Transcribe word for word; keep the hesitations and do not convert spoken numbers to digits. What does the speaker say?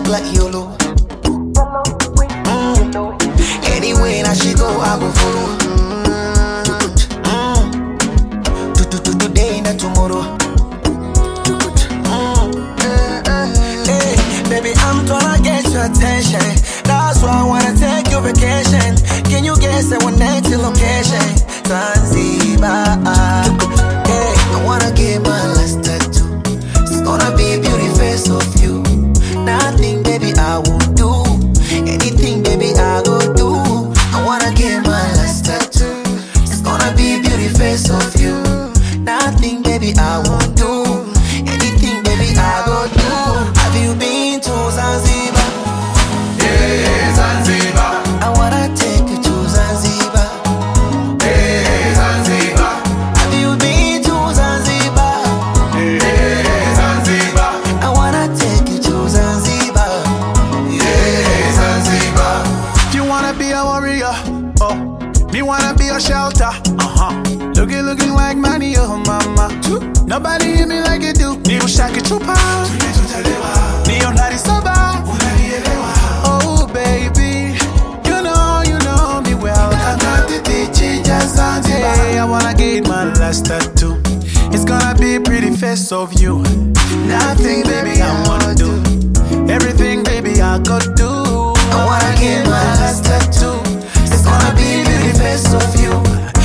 look like YOLO. Mm. Anyway, now she go, I go follow. Mm. Today, not tomorrow. Baby, I'm gonna get your attention. That's why I wanna take your vacation. Can you guess our next location? Zanzibar. Hey, I wanna get my last tattoo. It's gonna be a beauty face of you. Nothing, baby, I won't do. Anything, baby, I go do. I wanna get my last tattoo. It's gonna be a beauty face of you. Nothing, baby, I won't do. Anything, baby, I go do. Have you been to Zanzibar? Yeah, Zanzibar. I wanna take you to Zanzibar. Yeah, Zanzibar. Have you been to Zanzibar? Yeah, Zanzibar. I wanna take you to Zanzibar. Yeah, Zanzibar. If you wanna be a warrior, oh, me wanna be a shelter. Uh-huh. Looking, looking like money, oh mama. Nobody hit me like you do. Ni ushaki chupa, ni onari soba. Oh baby, you know, you know me well. Hey, I wanna get my last tattoo. It's gonna be a pretty face of you. Nothing, baby, I wanna do. Everything, baby, I go do. I wanna get my last tattoo. It's gonna be a beauty face of you.